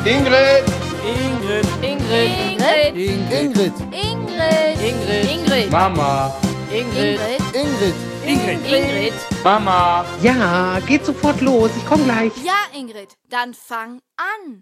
Ingrid! Ingrid. Ingrid. Ingrid. Ingrid. Mama! Ingrid. Ingrid. Mama! Ja, geht sofort los. Ich komme gleich. Ja, Ingrid, dann fang an.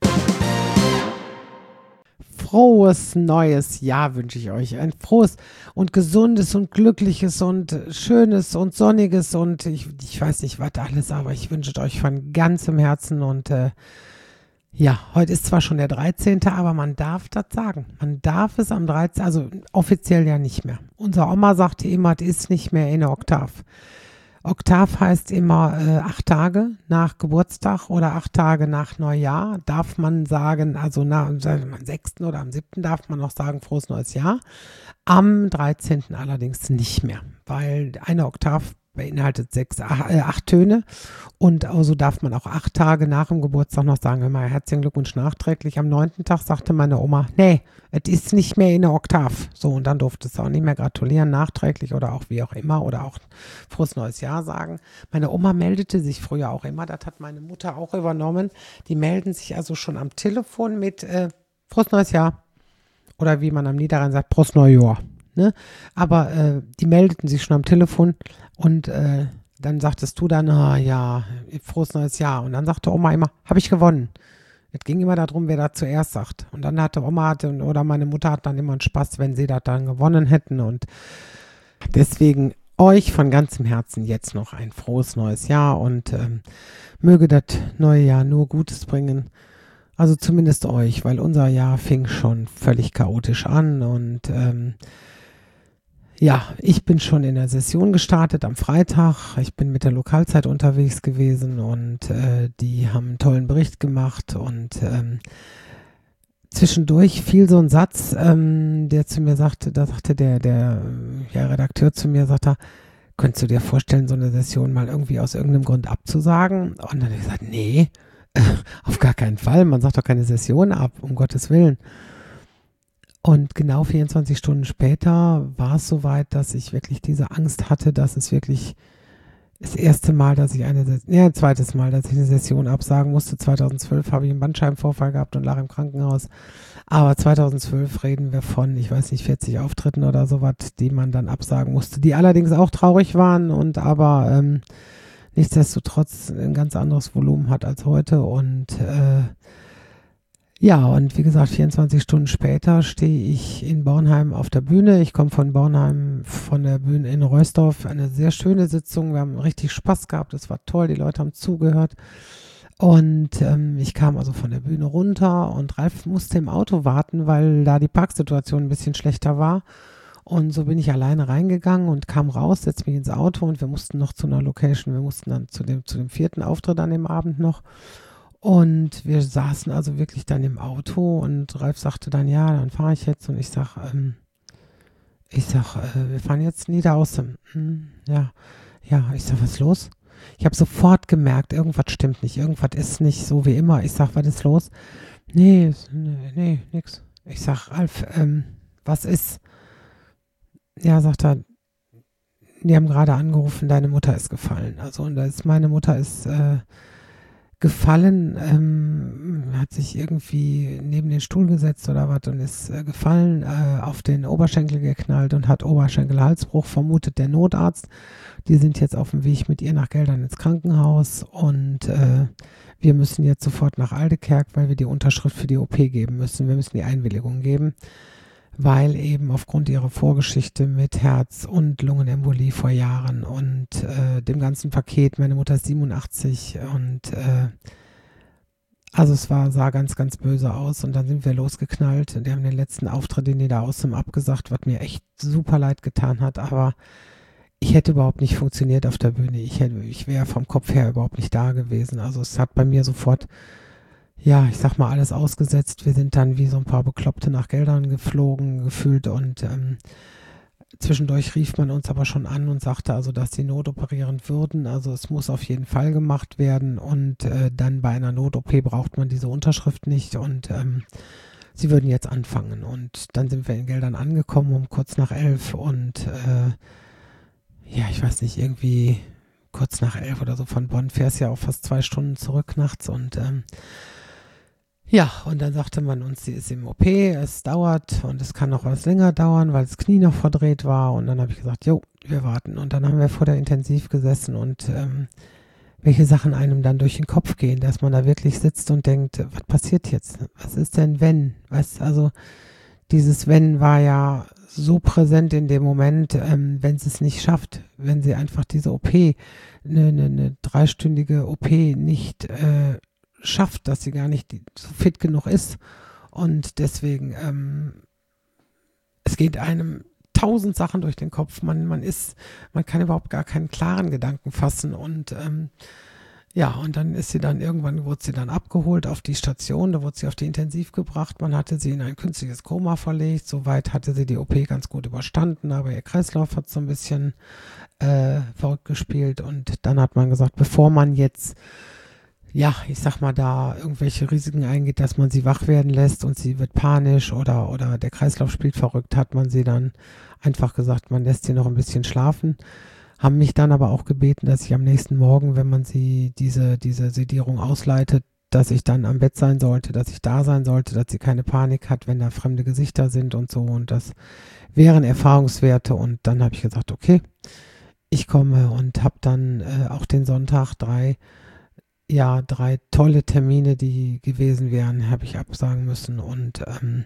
Frohes neues Jahr wünsche ich euch. Ein frohes und gesundes und glückliches und schönes und sonniges und ich weiß nicht, was alles, aber ich wünsche euch von ganzem Herzen und ja, heute ist zwar schon der 13., aber man darf das sagen. Man darf es am 13., also offiziell ja nicht mehr. Unsere Oma sagte immer, es ist nicht mehr in der Oktav. Oktav heißt immer 8 Tage nach Geburtstag oder 8 Tage nach Neujahr darf man sagen, also am 6. oder am 7. darf man noch sagen, frohes neues Jahr. Am 13. allerdings nicht mehr, weil eine Oktav beinhaltet 8 Töne und so darf man auch 8 Tage nach dem Geburtstag noch sagen, immer herzlichen Glückwunsch nachträglich. Am 9. Tag sagte meine Oma, nee, es ist nicht mehr in der Oktav. So, und dann durfte es auch nicht mehr gratulieren, nachträglich oder auch wie auch immer oder auch frohes neues Jahr sagen. Meine Oma meldete sich früher auch immer, das hat meine Mutter auch übernommen. Die melden sich also schon am Telefon mit frohes neues Jahr oder wie man am Niederrhein sagt, frohes Neujahr. Ne? Aber die meldeten sich schon am Telefon und dann sagtest du dann, ja, frohes neues Jahr. Und dann sagte Oma immer, habe ich gewonnen. Es ging immer darum, wer da zuerst sagt. Und dann hatte Oma oder meine Mutter hat dann immer einen Spaß, wenn sie das dann gewonnen hätten. Und deswegen euch von ganzem Herzen jetzt noch ein frohes neues Jahr und möge das neue Jahr nur Gutes bringen. Also zumindest euch, weil unser Jahr fing schon völlig chaotisch an und ja, ich bin schon in der Session gestartet am Freitag. Ich bin mit der Lokalzeit unterwegs gewesen und die haben einen tollen Bericht gemacht und zwischendurch fiel so ein Satz, der zu mir sagte, da sagte der Redakteur zu mir, sagte, könntest du dir vorstellen, so eine Session mal irgendwie aus irgendeinem Grund abzusagen? Und dann habe ich gesagt, nee, auf gar keinen Fall. Man sagt doch keine Session ab, um Gottes Willen. Und genau 24 Stunden später war es soweit, dass ich wirklich diese Angst hatte, dass es wirklich das erste Mal, dass ich zweites Mal, dass ich eine Session absagen musste. 2012 habe ich einen Bandscheibenvorfall gehabt und lag im Krankenhaus. Aber 2012 reden wir von, ich weiß nicht, 40 Auftritten oder sowas, die man dann absagen musste, die allerdings auch traurig waren und aber nichtsdestotrotz ein ganz anderes Volumen hat als heute und ja, und wie gesagt, 24 Stunden später stehe ich in Bornheim auf der Bühne. Ich komme von Bornheim, von der Bühne in Roisdorf. Eine sehr schöne Sitzung. Wir haben richtig Spaß gehabt. Es war toll. Die Leute haben zugehört. Und ich kam also von der Bühne runter und Ralf musste im Auto warten, weil da die Parksituation ein bisschen schlechter war. Und so bin ich alleine reingegangen und kam raus, setzte mich ins Auto und wir mussten noch zu einer Location. Wir mussten dann zu dem 4. Auftritt an dem Abend noch. Und wir saßen also wirklich dann im Auto und Ralf sagte dann, ja, dann fahre ich jetzt. Und ich sag, wir fahren jetzt Niederaußem. Ja, ich sag, was ist los? Ich habe sofort gemerkt, irgendwas stimmt nicht, irgendwas ist nicht so wie immer. Ich sag, was ist los? Nee, nix. Ich sag, Ralf, was ist? Ja, sagt er, die haben gerade angerufen, deine Mutter ist gefallen. Also, und meine Mutter ist gefallen, hat sich irgendwie neben den Stuhl gesetzt oder was und ist gefallen, auf den Oberschenkel geknallt und hat Oberschenkelhalsbruch, vermutet der Notarzt. Die sind jetzt auf dem Weg mit ihr nach Geldern ins Krankenhaus und wir müssen jetzt sofort nach Aldekerk, weil wir die Unterschrift für die OP geben müssen. Wir müssen die Einwilligung geben, weil eben aufgrund ihrer Vorgeschichte mit Herz- und Lungenembolie vor Jahren und dem ganzen Paket, meine Mutter ist 87 und also sah ganz, ganz böse aus und dann sind wir losgeknallt und die haben den letzten Auftritt in Niederaußem abgesagt, was mir echt super leid getan hat, aber ich hätte überhaupt nicht funktioniert auf der Bühne. Ich wäre vom Kopf her überhaupt nicht da gewesen. Also es hat bei mir sofort, ja, ich sag mal, alles ausgesetzt. Wir sind dann wie so ein paar Bekloppte nach Geldern geflogen, gefühlt und zwischendurch rief man uns aber schon an und sagte also, dass sie notoperieren würden. Also es muss auf jeden Fall gemacht werden und dann bei einer Not-OP braucht man diese Unterschrift nicht und sie würden jetzt anfangen. Und dann sind wir in Geldern angekommen um kurz nach 11 und ja, ich weiß nicht, irgendwie kurz nach 11 oder so von Bonn fährst ja auch fast 2 Stunden zurück nachts und Ja, und dann sagte man uns, sie ist im OP, es dauert und es kann noch was länger dauern, weil das Knie noch verdreht war. Und dann habe ich gesagt, jo, wir warten. Und dann haben wir vor der Intensiv gesessen und welche Sachen einem dann durch den Kopf gehen, dass man da wirklich sitzt und denkt, was passiert jetzt? Was ist denn, wenn? Also dieses Wenn war ja so präsent in dem Moment, wenn sie es nicht schafft, wenn sie einfach diese OP, eine 3-stündige OP nicht schafft, dass sie gar nicht so fit genug ist. Und deswegen, es geht einem 1000 Sachen durch den Kopf. Man kann überhaupt gar keinen klaren Gedanken fassen. Und ja, und dann wurde sie dann abgeholt auf die Station, da wurde sie auf die Intensiv gebracht. Man hatte sie in ein künstliches Koma verlegt. Soweit hatte sie die OP ganz gut überstanden, aber ihr Kreislauf hat so ein bisschen verrückt gespielt. Und dann hat man gesagt, bevor man jetzt, ja, ich sag mal, da irgendwelche Risiken eingeht, dass man sie wach werden lässt und sie wird panisch oder der Kreislauf spielt verrückt, hat man sie dann einfach gesagt, man lässt sie noch ein bisschen schlafen. Haben mich dann aber auch gebeten, dass ich am nächsten Morgen, wenn man sie diese Sedierung ausleitet, dass ich dann am Bett sein sollte, dass ich da sein sollte, dass sie keine Panik hat, wenn da fremde Gesichter sind und so. Und das wären Erfahrungswerte. Und dann habe ich gesagt, okay, ich komme und habe dann auch den Sonntag 3 tolle Termine, die gewesen wären, habe ich absagen müssen. Und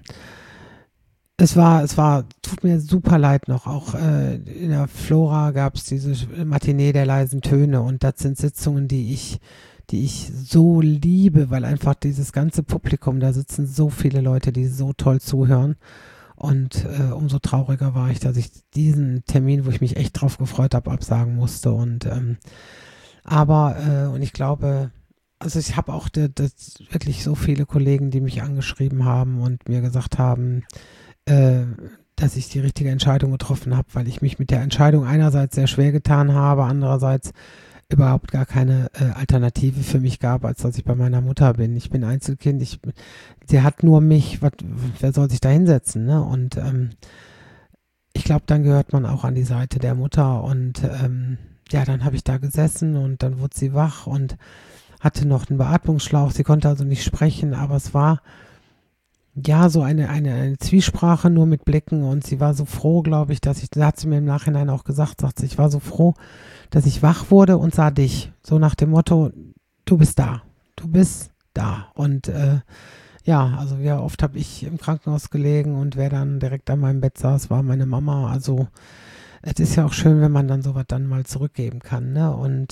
tut mir super leid noch. Auch in der Flora gab es diese Matinee der leisen Töne und das sind Sitzungen, die ich so liebe, weil einfach dieses ganze Publikum, da sitzen so viele Leute, die so toll zuhören. Und umso trauriger war ich, dass ich diesen Termin, wo ich mich echt drauf gefreut habe, absagen musste. Und und ich glaube, also ich habe auch das wirklich so viele Kollegen, die mich angeschrieben haben und mir gesagt haben, dass ich die richtige Entscheidung getroffen habe, weil ich mich mit der Entscheidung einerseits sehr schwer getan habe, andererseits überhaupt gar keine Alternative für mich gab, als dass ich bei meiner Mutter bin. Ich bin Einzelkind, sie hat nur mich, wer soll sich da hinsetzen, ne? Und ich glaube, dann gehört man auch an die Seite der Mutter und dann habe ich da gesessen und dann wurde sie wach und hatte noch einen Beatmungsschlauch. Sie konnte also nicht sprechen, aber es war ja so eine Zwiesprache nur mit Blicken und sie war so froh, glaube ich, da hat sie mir im Nachhinein auch gesagt, sagt sie, ich war so froh, dass ich wach wurde und sah dich. So nach dem Motto, du bist da. Und also wie oft habe ich im Krankenhaus gelegen und wer dann direkt an meinem Bett saß, war meine Mama. Also es ist ja auch schön, wenn man dann sowas dann mal zurückgeben kann, ne? Und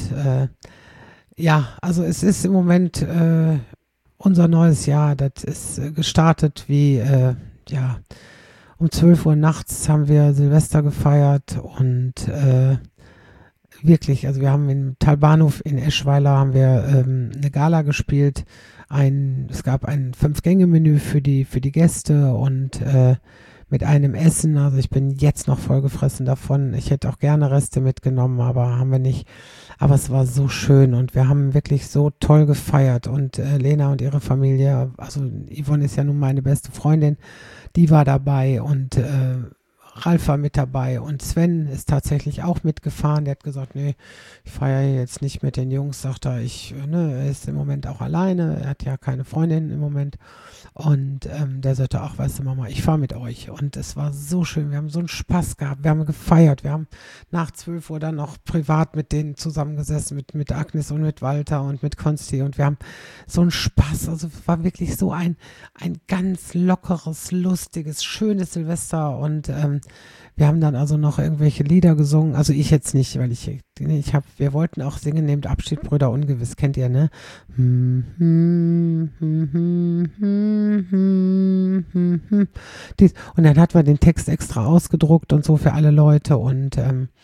also es ist im Moment unser neues Jahr, das ist gestartet wie, um 12 Uhr nachts haben wir Silvester gefeiert und wirklich, also wir haben im Talbahnhof in Eschweiler haben wir eine Gala gespielt. Es gab ein 5-Gänge-Menü für die Gäste und mit einem Essen, also ich bin jetzt noch vollgefressen davon. Ich hätte auch gerne Reste mitgenommen, aber haben wir nicht. Aber es war so schön und wir haben wirklich so toll gefeiert und Lena und ihre Familie, also Yvonne ist ja nun meine beste Freundin, die war dabei und Ralf war mit dabei und Sven ist tatsächlich auch mitgefahren. Der hat gesagt, nee, ich feiere jetzt nicht mit den Jungs, sagt er, er ist im Moment auch alleine, er hat ja keine Freundin im Moment und der sagte, ach, weißt du Mama, ich fahre mit euch und es war so schön, wir haben so einen Spaß gehabt, wir haben gefeiert, wir haben nach 12 Uhr dann noch privat mit denen zusammengesessen, mit Agnes und mit Walter und mit Konsti und wir haben so einen Spaß, also es war wirklich so ein ganz lockeres, lustiges, schönes Silvester und wir haben dann also noch irgendwelche Lieder gesungen, also ich jetzt nicht, weil wir wollten auch singen, nehmt Abschied, Brüder ungewiss, kennt ihr, ne? Und dann hat man den Text extra ausgedruckt und so für alle Leute und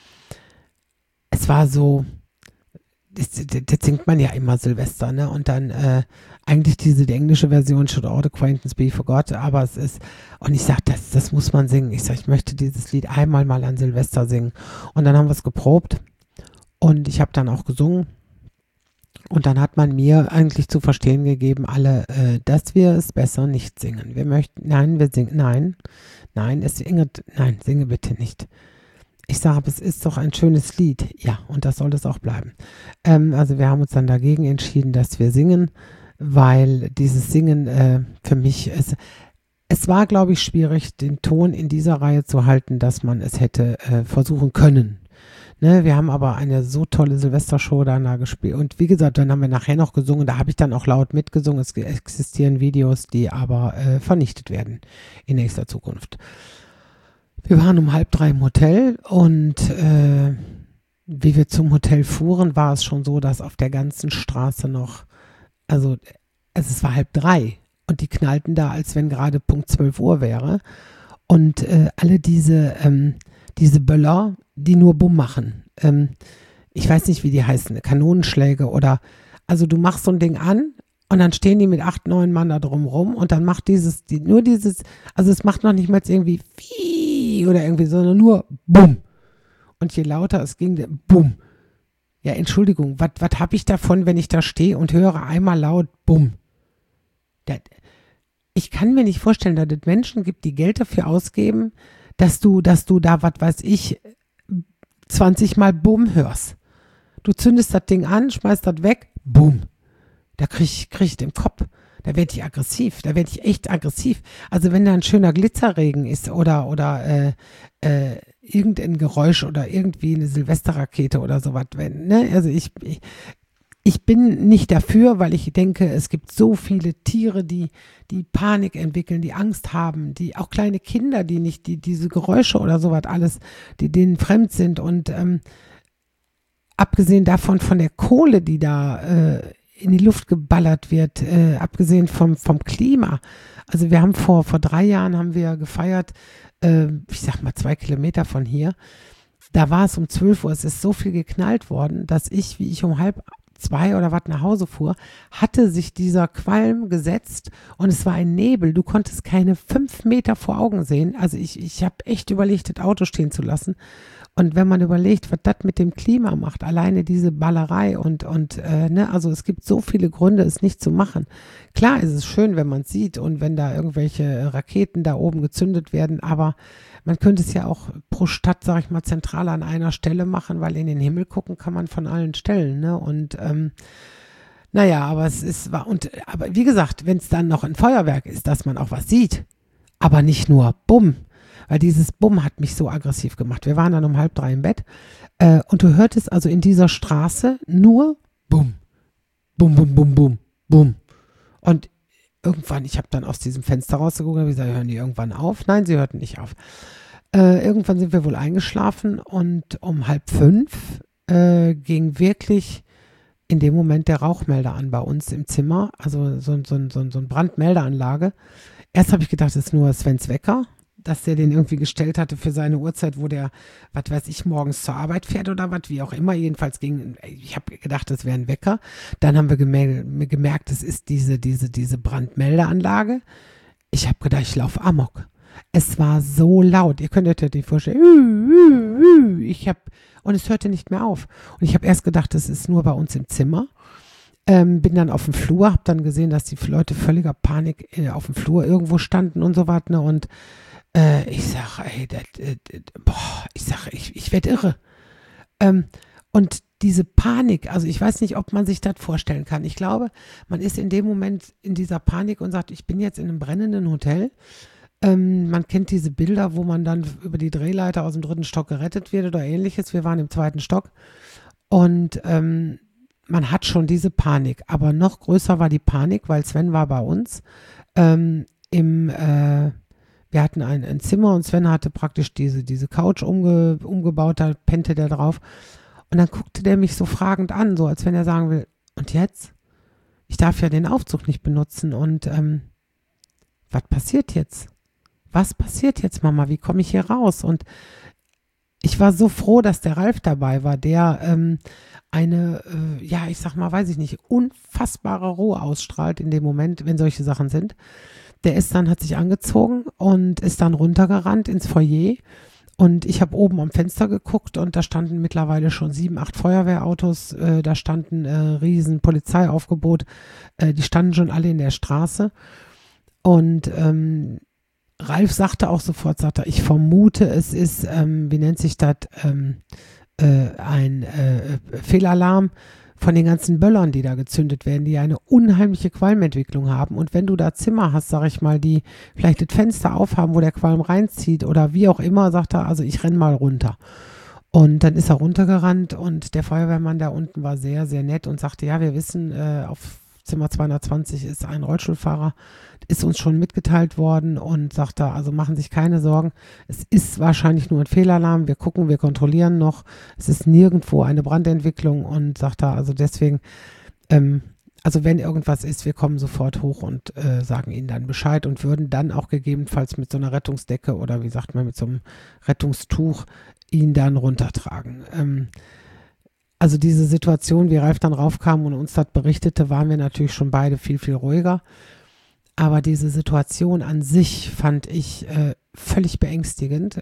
es war so, das singt man ja immer Silvester, ne? Und dann eigentlich die englische Version Should All Acquaintance Be Forgot, aber es ist, und ich sag, das muss man singen. Ich sag, ich möchte dieses Lied einmal mal an Silvester singen. Und dann haben wir es geprobt und ich habe dann auch gesungen. Und dann hat man mir eigentlich zu verstehen gegeben, dass wir es besser nicht singen. Singe bitte nicht. Ich sage, aber es ist doch ein schönes Lied. Ja, und das soll es auch bleiben. Also wir haben uns dann dagegen entschieden, dass wir singen. weil dieses Singen für mich, es war, glaube ich, schwierig, den Ton in dieser Reihe zu halten, dass man es hätte versuchen können. Ne, wir haben aber eine so tolle Silvestershow da gespielt. Und wie gesagt, dann haben wir nachher noch gesungen. Da habe ich dann auch laut mitgesungen. Es existieren Videos, die aber vernichtet werden in nächster Zukunft. Wir waren um 2:30 im Hotel und wie wir zum Hotel fuhren, war es schon so, dass auf der ganzen Straße noch, also es war 2:30 und die knallten da, als wenn gerade Punkt 12 Uhr wäre. Und alle diese Böller, die nur Bumm machen. Ich weiß nicht, wie die heißen, Kanonenschläge oder, also du machst so ein Ding an und dann stehen die mit 8, 9 Mann da drumrum und dann macht also es macht noch nicht mal irgendwie oder irgendwie, sondern nur Bumm. Und je lauter es ging, Bumm. Ja, Entschuldigung, was habe ich davon, wenn ich da stehe und höre einmal laut Bumm? Ich kann mir nicht vorstellen, dass es Menschen gibt, die Geld dafür ausgeben, dass du da, was weiß ich, 20 Mal Bumm hörst. Du zündest das Ding an, schmeißt das weg, Bumm. Da krieg ich den Kopf. Da werde ich aggressiv. Da werde ich echt aggressiv. Also wenn da ein schöner Glitzerregen ist oder irgendein Geräusch oder irgendwie eine Silvesterrakete oder sowas. Ne? Also ich bin nicht dafür, weil ich denke, es gibt so viele Tiere, die Panik entwickeln, die Angst haben, die auch kleine Kinder, die diese Geräusche oder sowas alles, die denen fremd sind. Und abgesehen davon von der Kohle, die da in die Luft geballert wird, abgesehen vom Klima. Also wir haben vor 3 Jahren haben wir gefeiert, ich sag mal 2 Kilometer von hier. Da war es um 12 Uhr, es ist so viel geknallt worden, dass wie ich um 1:30 oder was nach Hause fuhr, hatte sich dieser Qualm gesetzt und es war ein Nebel. Du konntest keine 5 Meter vor Augen sehen. Also ich habe echt überlegt, das Auto stehen zu lassen. Und wenn man überlegt, was das mit dem Klima macht, alleine diese Ballerei also es gibt so viele Gründe, es nicht zu machen. Klar ist es schön, wenn man es sieht und wenn da irgendwelche Raketen da oben gezündet werden, aber man könnte es ja auch pro Stadt, sag ich mal, zentral an einer Stelle machen, weil in den Himmel gucken kann man von allen Stellen, ne? Und aber aber wie gesagt, wenn es dann noch ein Feuerwerk ist, dass man auch was sieht, aber nicht nur Bumm. Weil dieses Bumm hat mich so aggressiv gemacht. Wir waren dann um 2:30 im Bett und du hörtest also in dieser Straße nur Bumm, Bumm, Bumm, Bumm, Bumm, Bumm. Und irgendwann, ich habe dann aus diesem Fenster rausgeguckt und gesagt, hören die irgendwann auf? Nein, sie hörten nicht auf. Irgendwann sind wir wohl eingeschlafen und um 4:30 ging wirklich in dem Moment der Rauchmelder an bei uns im Zimmer, also so ein Brandmeldeanlage. Erst habe ich gedacht, das ist nur Svens Wecker, dass der den irgendwie gestellt hatte für seine Uhrzeit, wo der, was weiß ich, morgens zur Arbeit fährt oder was, wie auch immer. Jedenfalls ich habe gedacht, das wäre ein Wecker. Dann haben wir gemerkt, es ist diese Brandmeldeanlage. Ich habe gedacht, ich laufe amok. Es war so laut, ihr könnt euch das vorstellen. Und es hörte nicht mehr auf. Und ich habe erst gedacht, das ist nur bei uns im Zimmer. Bin dann auf dem Flur, habe dann gesehen, dass die Leute völliger Panik auf dem Flur irgendwo standen und so weiter. Ne? Und ich sage, ich werde irre. Und diese Panik, also ich weiß nicht, ob man sich das vorstellen kann. Ich glaube, man ist in dem Moment in dieser Panik und sagt, ich bin jetzt in einem brennenden Hotel. Man kennt diese Bilder, wo man dann über die Drehleiter aus dem 3. Stock gerettet wird oder ähnliches. Wir waren im 2. Stock und man hat schon diese Panik. Aber noch größer war die Panik, weil Sven war bei uns wir hatten ein Zimmer und Sven hatte praktisch diese Couch umgebaut, da pennte der drauf. Und dann guckte der mich so fragend an, so als wenn er sagen will, und jetzt? Ich darf ja den Aufzug nicht benutzen und was passiert jetzt? Was passiert jetzt, Mama? Wie komme ich hier raus? Und ich war so froh, dass der Ralf dabei war, der ich sag mal, weiß ich nicht, unfassbare Ruhe ausstrahlt in dem Moment, wenn solche Sachen sind. Der hat sich angezogen und ist dann runtergerannt ins Foyer und ich habe oben am Fenster geguckt und da standen mittlerweile schon 7, 8 Feuerwehrautos, da standen riesen Polizeiaufgebot, die standen schon alle in der Straße und Ralf sagte auch sofort, ich vermute, es ist, wie nennt sich das, ein Fehlalarm von den ganzen Böllern, die da gezündet werden, die eine unheimliche Qualmentwicklung haben. Und wenn du da Zimmer hast, sag ich mal, die vielleicht das Fenster aufhaben, wo der Qualm reinzieht oder wie auch immer, sagt er, also ich renn mal runter. Und dann ist er runtergerannt und der Feuerwehrmann da unten war sehr, sehr nett und sagte, ja, wir wissen, auf Zimmer 220 ist ein Rollstuhlfahrer, ist uns schon mitgeteilt worden und sagt da, also machen sich keine Sorgen, es ist wahrscheinlich nur ein Fehlalarm, wir gucken, wir kontrollieren noch, es ist nirgendwo eine Brandentwicklung und sagt da, also deswegen, also wenn irgendwas ist, wir kommen sofort hoch und sagen Ihnen dann Bescheid und würden dann auch gegebenenfalls mit so einer Rettungsdecke oder wie sagt man, mit so einem Rettungstuch ihn dann runtertragen. Also diese Situation, wie Ralf dann raufkam und uns das berichtete, waren wir natürlich schon beide viel, viel ruhiger. Aber diese Situation an sich fand ich völlig beängstigend.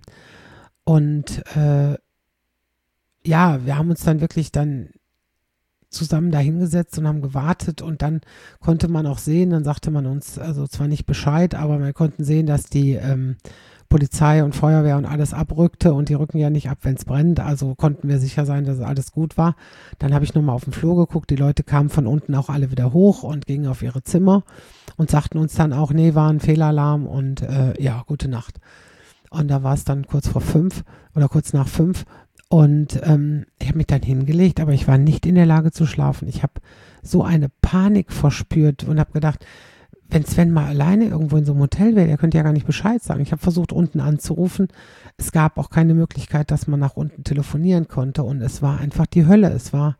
Ja, wir haben uns dann wirklich dann zusammen dahingesetzt und haben gewartet und dann konnte man auch sehen, dann sagte man uns also zwar nicht Bescheid, aber wir konnten sehen, dass die Polizei und Feuerwehr und alles abrückte und die rücken ja nicht ab, wenn es brennt, also konnten wir sicher sein, dass alles gut war. Dann habe ich nochmal auf den Flur geguckt, die Leute kamen von unten auch alle wieder hoch und gingen auf ihre Zimmer und sagten uns dann auch, nee, war ein Fehlalarm und ja, gute Nacht. Und da war es dann kurz vor 5 oder kurz nach 5 und ich habe mich dann hingelegt, aber ich war nicht in der Lage zu schlafen. Ich habe so eine Panik verspürt und habe gedacht, wenn Sven mal alleine irgendwo in so einem Hotel wäre, der könnte ja gar nicht Bescheid sagen. Ich habe versucht, unten anzurufen. Es gab auch keine Möglichkeit, dass man nach unten telefonieren konnte. Und es war einfach die Hölle. Es war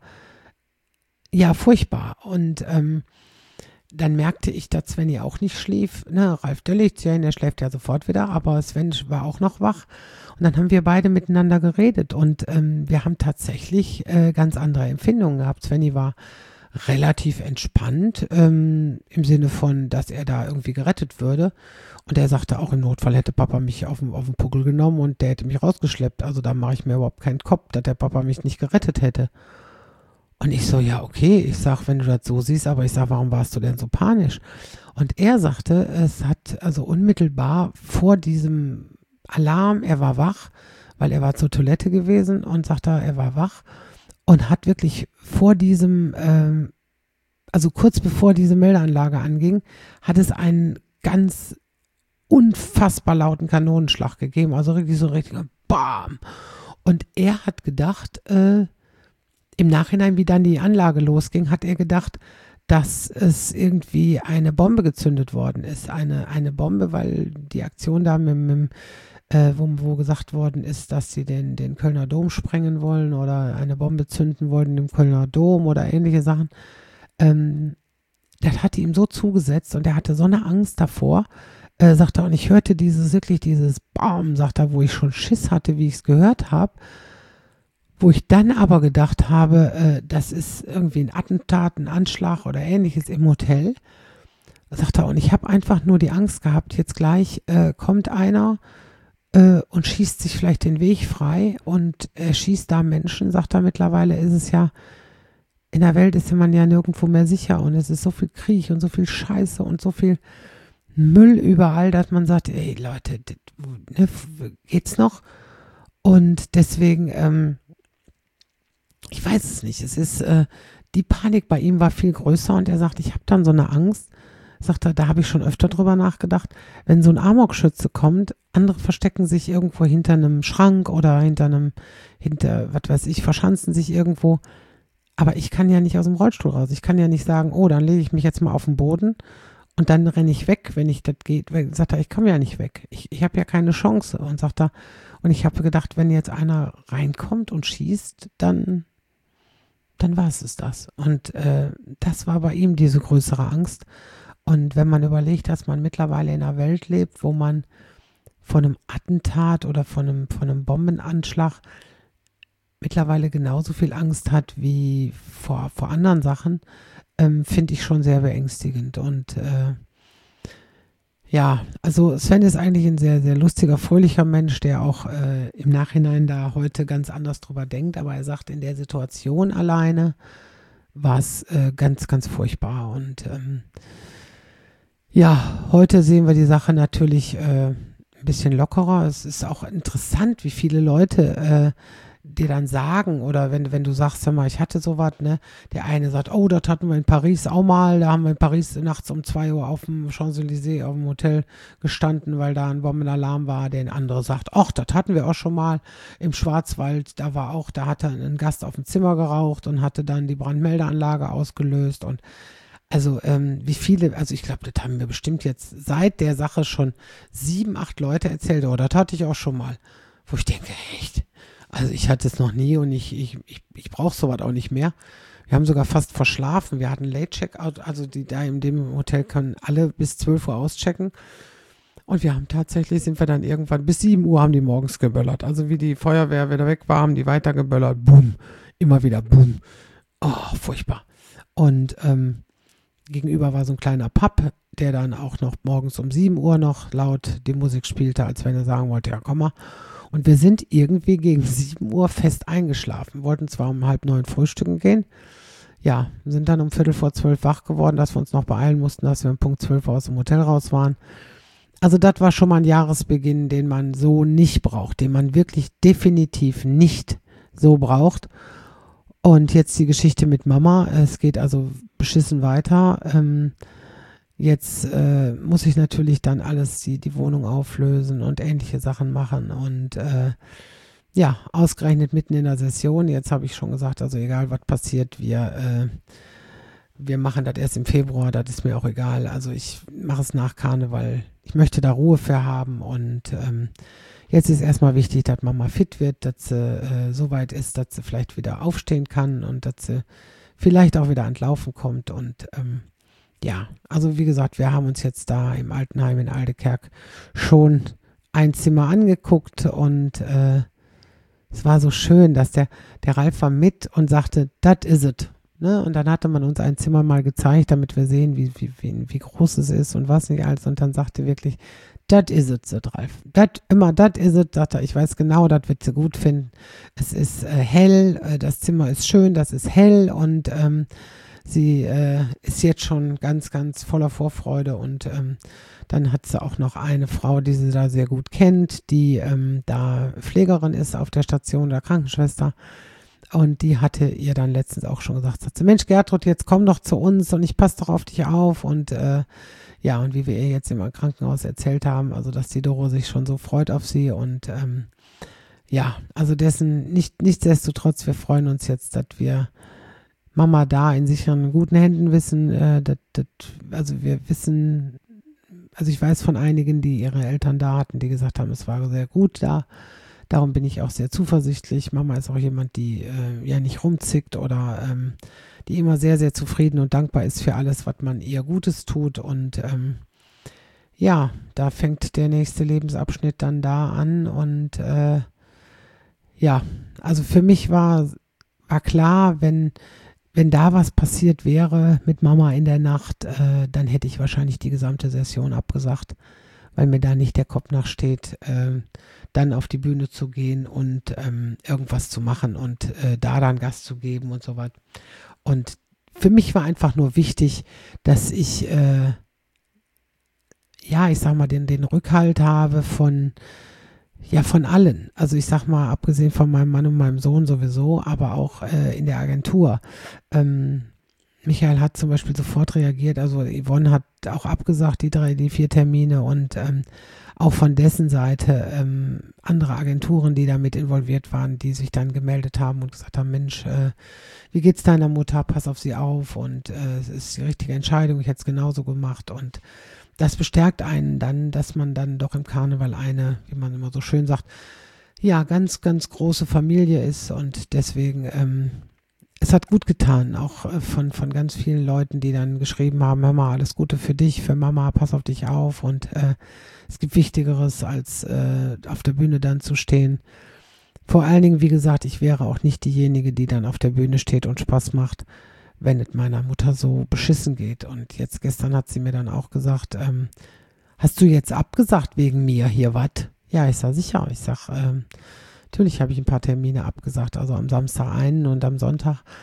ja furchtbar. Und dann merkte ich, dass Sven ja auch nicht schlief. Ne, Ralf Döllichchen, der schläft ja sofort wieder, aber Sven war auch noch wach. Und dann haben wir beide miteinander geredet. Und wir haben tatsächlich ganz andere Empfindungen gehabt. Svenny war relativ entspannt, im Sinne von, dass er da irgendwie gerettet würde. Und er sagte auch, im Notfall hätte Papa mich auf den Puckel genommen und der hätte mich rausgeschleppt. Also da mache ich mir überhaupt keinen Kopf, dass der Papa mich nicht gerettet hätte. Und ich so, ja, okay. Ich sag, wenn du das so siehst, aber ich sag, warum warst du denn so panisch? Und er sagte, es hat also unmittelbar vor diesem Alarm, er war wach, weil er war zur Toilette gewesen und sagte, er war wach. Und hat wirklich vor diesem, also kurz bevor diese Meldeanlage anging, hat es einen ganz unfassbar lauten Kanonenschlag gegeben. Also richtig so richtig BAM! Und er hat gedacht, im Nachhinein, wie dann die Anlage losging, hat er gedacht, dass es irgendwie eine Bombe gezündet worden ist. Eine Bombe, weil die Aktion da wo gesagt worden ist, dass sie den Kölner Dom sprengen wollen oder eine Bombe zünden wollen im Kölner Dom oder ähnliche Sachen. Das hatte ihm so zugesetzt und er hatte so eine Angst davor, sagt er, und ich hörte dieses Bam, sagt er, wo ich schon Schiss hatte, wie ich es gehört habe, wo ich dann aber gedacht habe, das ist irgendwie ein Attentat, ein Anschlag oder ähnliches im Hotel. Sagt er, und ich habe einfach nur die Angst gehabt, jetzt gleich kommt einer und schießt sich vielleicht den Weg frei und er schießt da Menschen, sagt er, mittlerweile ist es ja, in der Welt ist man ja nirgendwo mehr sicher und es ist so viel Krieg und so viel Scheiße und so viel Müll überall, dass man sagt, ey Leute, ne, geht's noch? Und deswegen, ich weiß es nicht, es ist, die Panik bei ihm war viel größer und er sagt, ich habe dann so eine Angst, sagt er, da habe ich schon öfter drüber nachgedacht, wenn so ein Amokschütze kommt, andere verstecken sich irgendwo hinter einem Schrank oder was weiß ich, verschanzen sich irgendwo. Aber ich kann ja nicht aus dem Rollstuhl raus. Ich kann ja nicht sagen, oh, dann lege ich mich jetzt mal auf den Boden und dann renne ich weg, wenn das geht. Sagt er, ich komme ja nicht weg. Ich habe ja keine Chance. Und sagt er, und ich habe gedacht, wenn jetzt einer reinkommt und schießt, dann war es das. Und das war bei ihm diese größere Angst. Und wenn man überlegt, dass man mittlerweile in einer Welt lebt, wo man von einem Attentat oder von einem Bombenanschlag mittlerweile genauso viel Angst hat wie vor anderen Sachen, finde ich schon sehr beängstigend. Und ja, also Sven ist eigentlich ein sehr, sehr lustiger, fröhlicher Mensch, der auch im Nachhinein da heute ganz anders drüber denkt. Aber er sagt, in der Situation alleine war es ganz, ganz furchtbar. Und ja, heute sehen wir die Sache natürlich ein bisschen lockerer. Es ist auch interessant, wie viele Leute dir dann sagen, oder wenn du sagst, sag mal, ich hatte sowas, ne, der eine sagt, oh, das hatten wir in Paris auch mal, da haben wir in Paris nachts um 2 Uhr auf dem Champs-Élysées auf dem Hotel gestanden, weil da ein Bombenalarm war, der andere sagt, ach, das hatten wir auch schon mal im Schwarzwald, da hatte ein Gast auf dem Zimmer geraucht und hatte dann die Brandmeldeanlage ausgelöst und also wie viele, also ich glaube, das haben wir bestimmt jetzt seit der Sache schon 7, 8 Leute erzählt, oh, das hatte ich auch schon mal, wo ich denke, echt, also ich hatte es noch nie und ich brauche sowas auch nicht mehr. Wir haben sogar fast verschlafen, wir hatten Late-Checkout, also die da in dem Hotel können alle bis 12 Uhr auschecken und sind wir dann irgendwann, bis 7 Uhr haben die morgens geböllert, also wie die Feuerwehr wieder weg war, haben die weiter geböllert, boom, immer wieder boom, oh, furchtbar. Und gegenüber war so ein kleiner Pub, der dann auch noch morgens um 7 Uhr noch laut die Musik spielte, als wenn er sagen wollte, ja komm mal. Und wir sind irgendwie gegen 7 Uhr fest eingeschlafen. Wollten zwar um 8:30 frühstücken gehen. Ja, sind dann um 11:45 wach geworden, dass wir uns noch beeilen mussten, dass wir um Punkt 12 Uhr aus dem Hotel raus waren. Also das war schon mal ein Jahresbeginn, den man so nicht braucht, den man wirklich definitiv nicht so braucht. Und jetzt die Geschichte mit Mama. Es geht also beschissen weiter. Jetzt muss ich natürlich dann alles, die Wohnung auflösen und ähnliche Sachen machen. Und ja, ausgerechnet mitten in der Session. Jetzt habe ich schon gesagt, also egal was passiert, wir machen das erst im Februar. Das ist mir auch egal. Also ich mache es nach Karneval. Ich möchte da Ruhe für haben und jetzt ist erstmal wichtig, dass Mama fit wird, dass sie so weit ist, dass sie vielleicht wieder aufstehen kann und dass sie vielleicht auch wieder ans Laufen kommt. Und ja, also wie gesagt, wir haben uns jetzt da im Altenheim in Aldekerk schon ein Zimmer angeguckt und es war so schön, dass der Ralf war mit und sagte, das is it. Ne? Und dann hatte man uns ein Zimmer mal gezeigt, damit wir sehen, wie groß es ist und was nicht alles. Und dann sagte wirklich, das is it, sagt Ralf. Das is it, sagt er, ich weiß genau, das wird sie gut finden. Es ist hell, das Zimmer ist schön, das ist hell und sie ist jetzt schon ganz, ganz voller Vorfreude und dann hat sie auch noch eine Frau, die sie da sehr gut kennt, die da Pflegerin ist auf der Station, der Krankenschwester. Und die hatte ihr dann letztens auch schon gesagt, sagt sie, Mensch Gertrud, jetzt komm doch zu uns und ich passe doch auf dich auf. Und ja, und wie wir ihr jetzt im Krankenhaus erzählt haben, also dass die Doro sich schon so freut auf sie. Und ja, also nichtsdestotrotz, wir freuen uns jetzt, dass wir Mama da in sicheren, guten Händen wissen. Also wir wissen, also ich weiß von einigen, die ihre Eltern da hatten, die gesagt haben, es war sehr gut da. Darum bin ich auch sehr zuversichtlich. Mama ist auch jemand, die ja nicht rumzickt oder die immer sehr, sehr zufrieden und dankbar ist für alles, was man ihr Gutes tut. Und ja, da fängt der nächste Lebensabschnitt dann da an. Und ja, also für mich war klar, wenn da was passiert wäre mit Mama in der Nacht, dann hätte ich wahrscheinlich die gesamte Session abgesagt, weil mir da nicht der Kopf nachsteht, dann auf die Bühne zu gehen und irgendwas zu machen und da dann Gas zu geben und so weiter. Und für mich war einfach nur wichtig, dass ich, ja, ich sag mal, den Rückhalt habe von allen. Also ich sag mal, abgesehen von meinem Mann und meinem Sohn sowieso, aber auch in der Agentur. Michael hat zum Beispiel sofort reagiert, also Yvonne hat auch abgesagt, die 4 Termine und auch von dessen Seite andere Agenturen, die da mit involviert waren, die sich dann gemeldet haben und gesagt haben, Mensch, wie geht's deiner Mutter, pass auf sie auf und es ist die richtige Entscheidung, ich hätte es genauso gemacht und das bestärkt einen dann, dass man dann doch im Karneval eine, wie man immer so schön sagt, ja, ganz, ganz große Familie ist und deswegen es hat gut getan, auch von ganz vielen Leuten, die dann geschrieben haben, hör mal, alles Gute für dich, für Mama, pass auf dich auf und es gibt Wichtigeres, als auf der Bühne dann zu stehen. Vor allen Dingen, wie gesagt, ich wäre auch nicht diejenige, die dann auf der Bühne steht und Spaß macht, wenn es meiner Mutter so beschissen geht. Und jetzt gestern hat sie mir dann auch gesagt, hast du jetzt abgesagt wegen mir hier was? Ja, ich sag sicher. Ich sag, natürlich habe ich ein paar Termine abgesagt, also am Samstag einen und am Sonntag.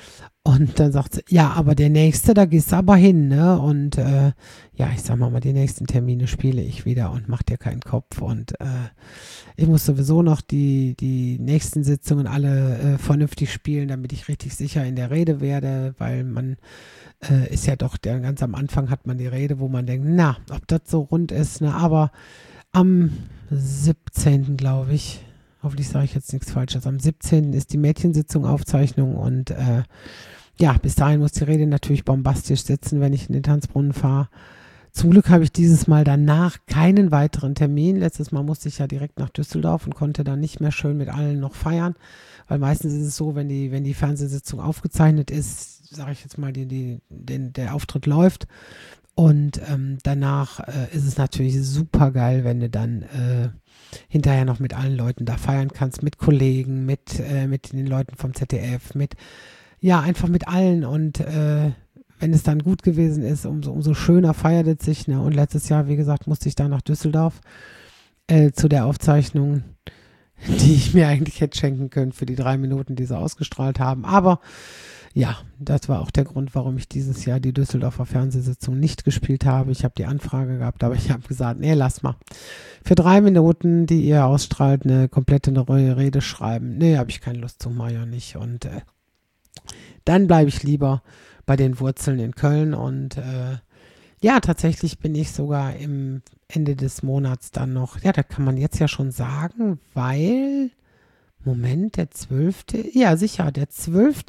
Und dann sagt sie, ja, aber der nächste, da gehst du aber hin, ne? Und ja, ich sag mal, die nächsten Termine spiele ich wieder und mach dir keinen Kopf. Und ich muss sowieso noch die nächsten Sitzungen alle vernünftig spielen, damit ich richtig sicher in der Rede werde, weil man ist ja doch, ganz am Anfang hat man die Rede, wo man denkt, na, ob das so rund ist, ne? Aber am 17. glaube ich, hoffentlich sage ich jetzt nichts Falsches, am 17. ist die Mädchensitzung Aufzeichnung und ja, bis dahin muss die Rede natürlich bombastisch sitzen, wenn ich in den Tanzbrunnen fahre. Zum Glück habe ich dieses Mal danach keinen weiteren Termin. Letztes Mal musste ich ja direkt nach Düsseldorf und konnte dann nicht mehr schön mit allen noch feiern, weil meistens ist es so, wenn die Fernsehsitzung aufgezeichnet ist, sage ich jetzt mal, der Auftritt läuft und danach ist es natürlich super geil, wenn du dann hinterher noch mit allen Leuten da feiern kannst, mit Kollegen, mit den Leuten vom ZDF, ja, einfach mit allen und wenn es dann gut gewesen ist, umso schöner feiert es sich. Ne? Und letztes Jahr, wie gesagt, musste ich da nach Düsseldorf zu der Aufzeichnung, die ich mir eigentlich hätte schenken können für die 3 Minuten, die sie ausgestrahlt haben. Aber ja, das war auch der Grund, warum ich dieses Jahr die Düsseldorfer Fernsehsitzung nicht gespielt habe. Ich habe die Anfrage gehabt, aber ich habe gesagt, nee, lass mal. Für 3 Minuten, die ihr ausstrahlt, eine komplette neue Rede schreiben. Nee, habe ich keine Lust zu, Maja nicht. Und dann bleibe ich lieber bei den Wurzeln in Köln und ja, tatsächlich bin ich sogar im Ende des Monats dann noch, ja, das kann man jetzt ja schon sagen, weil, Moment, der 12., ja sicher, der 12.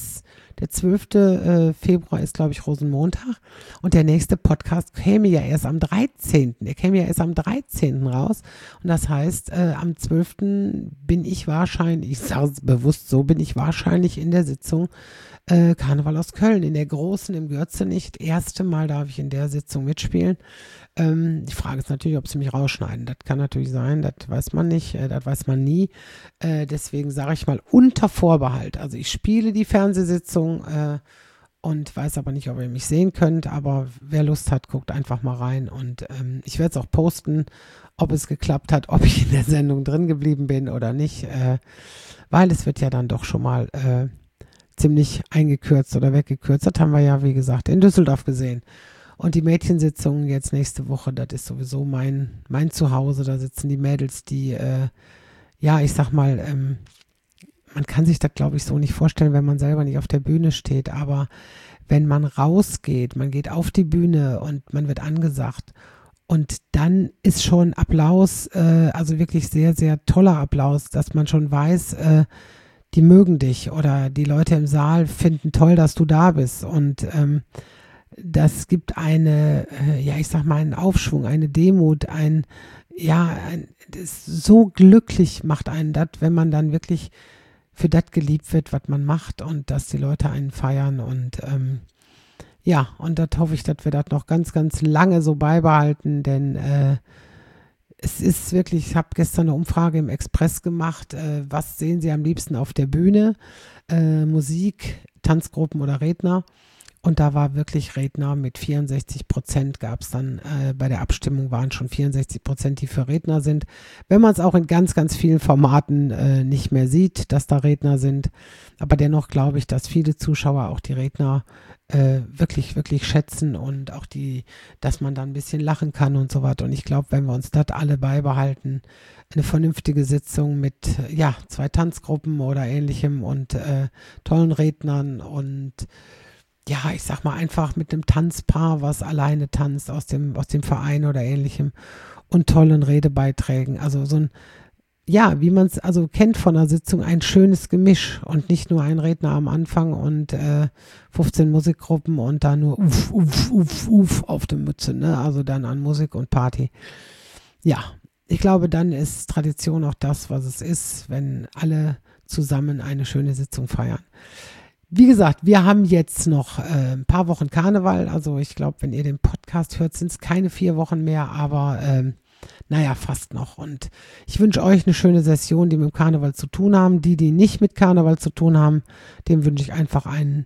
Februar ist, glaube ich, Rosenmontag und der nächste Podcast käme ja erst am 13., der käme ja erst am 13. raus und das heißt, am 12. bin ich wahrscheinlich, ich sage es bewusst so, bin ich wahrscheinlich in der Sitzung Karneval aus Köln, in der großen, im Gürzenich. Erste Mal darf ich in der Sitzung mitspielen. Die Frage ist natürlich, ob sie mich rausschneiden. Das kann natürlich sein, das weiß man nicht, das weiß man nie. Deswegen sage ich mal unter Vorbehalt. Also ich spiele die Fernsehsitzung und weiß aber nicht, ob ihr mich sehen könnt. Aber wer Lust hat, guckt einfach mal rein. Und ich werde es auch posten, ob es geklappt hat, ob ich in der Sendung drin geblieben bin oder nicht. Weil es wird ja dann doch schon mal ziemlich eingekürzt oder weggekürzt. Das haben wir ja, wie gesagt, in Düsseldorf gesehen. Und die Mädchensitzung jetzt nächste Woche, das ist sowieso mein Zuhause. Da sitzen die Mädels, die, ja, ich sag mal, man kann sich das, glaube ich, so nicht vorstellen, wenn man selber nicht auf der Bühne steht. Aber wenn man rausgeht, man geht auf die Bühne und man wird angesagt. Und dann ist schon Applaus, also wirklich sehr, sehr toller Applaus, dass man schon weiß, die mögen dich oder die Leute im Saal finden toll, dass du da bist und das gibt ja, ich sag mal, einen Aufschwung, eine Demut, das so glücklich macht einen das, wenn man dann wirklich für das geliebt wird, was man macht und dass die Leute einen feiern und ja, und das hoffe ich, dass wir das noch ganz, ganz lange so beibehalten, denn es ist wirklich, ich habe gestern eine Umfrage im Express gemacht, was sehen Sie am liebsten auf der Bühne? Musik, Tanzgruppen oder Redner? Und da war wirklich Redner mit 64% gab es dann, bei der Abstimmung waren schon 64%, die für Redner sind. Wenn man es auch in ganz, ganz vielen Formaten nicht mehr sieht, dass da Redner sind. Aber dennoch glaube ich, dass viele Zuschauer auch die Redner wirklich, wirklich schätzen und auch dass man da ein bisschen lachen kann und so weiter. Und ich glaube, wenn wir uns das alle beibehalten, eine vernünftige Sitzung mit, ja, 2 Tanzgruppen oder ähnlichem und tollen Rednern und ja, ich sag mal einfach mit einem Tanzpaar, was alleine tanzt aus dem Verein oder ähnlichem und tollen Redebeiträgen. Also so ein, ja, wie man es also kennt von einer Sitzung, ein schönes Gemisch und nicht nur ein Redner am Anfang und 15 Musikgruppen und da nur uff auf der Mütze, ne? Also dann an Musik und Party. Ja, ich glaube, dann ist Tradition auch das, was es ist, wenn alle zusammen eine schöne Sitzung feiern. Wie gesagt, wir haben jetzt noch ein paar Wochen Karneval. Also ich glaube, wenn ihr den Podcast hört, sind es keine 4 Wochen mehr, aber naja, fast noch. Und ich wünsche euch eine schöne Session, die mit dem Karneval zu tun haben. Die nicht mit Karneval zu tun haben, dem wünsche ich einfach einen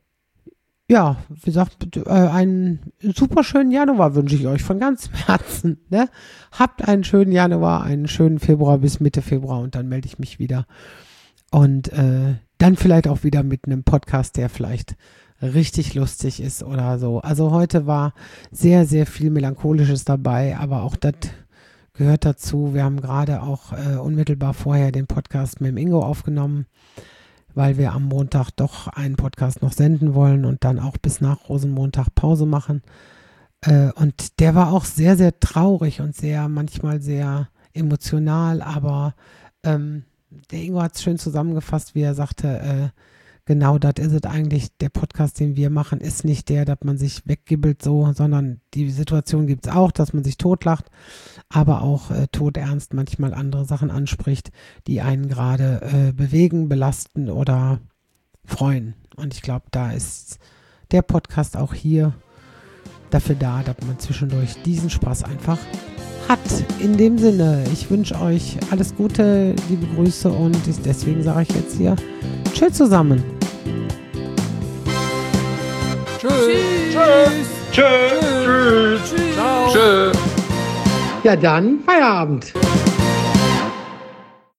super schönen Januar wünsche ich euch von ganzem Herzen. Ne? Habt einen schönen Januar, einen schönen Februar bis Mitte Februar und dann melde ich mich wieder. Und dann vielleicht auch wieder mit einem Podcast, der vielleicht richtig lustig ist oder so. Also heute war sehr, sehr viel Melancholisches dabei, aber auch das gehört dazu. Wir haben gerade auch unmittelbar vorher den Podcast mit dem Ingo aufgenommen, weil wir am Montag doch einen Podcast noch senden wollen und dann auch bis nach Rosenmontag Pause machen. Und der war auch sehr, sehr traurig und manchmal sehr emotional, aber der Ingo hat es schön zusammengefasst, wie er sagte, genau das ist es eigentlich, der Podcast, den wir machen, ist nicht der, dass man sich weggibbelt so, sondern die Situation gibt es auch, dass man sich totlacht, aber auch todernst manchmal andere Sachen anspricht, die einen gerade bewegen, belasten oder freuen. Und ich glaube, da ist der Podcast auch hier dafür da, dass man zwischendurch diesen Spaß einfach hat. In dem Sinne, ich wünsche euch alles Gute, liebe Grüße und deswegen sage ich jetzt hier Tschüss zusammen. Tschüss. Tschüss. Ciao. Tschüss. Ja dann, Feierabend.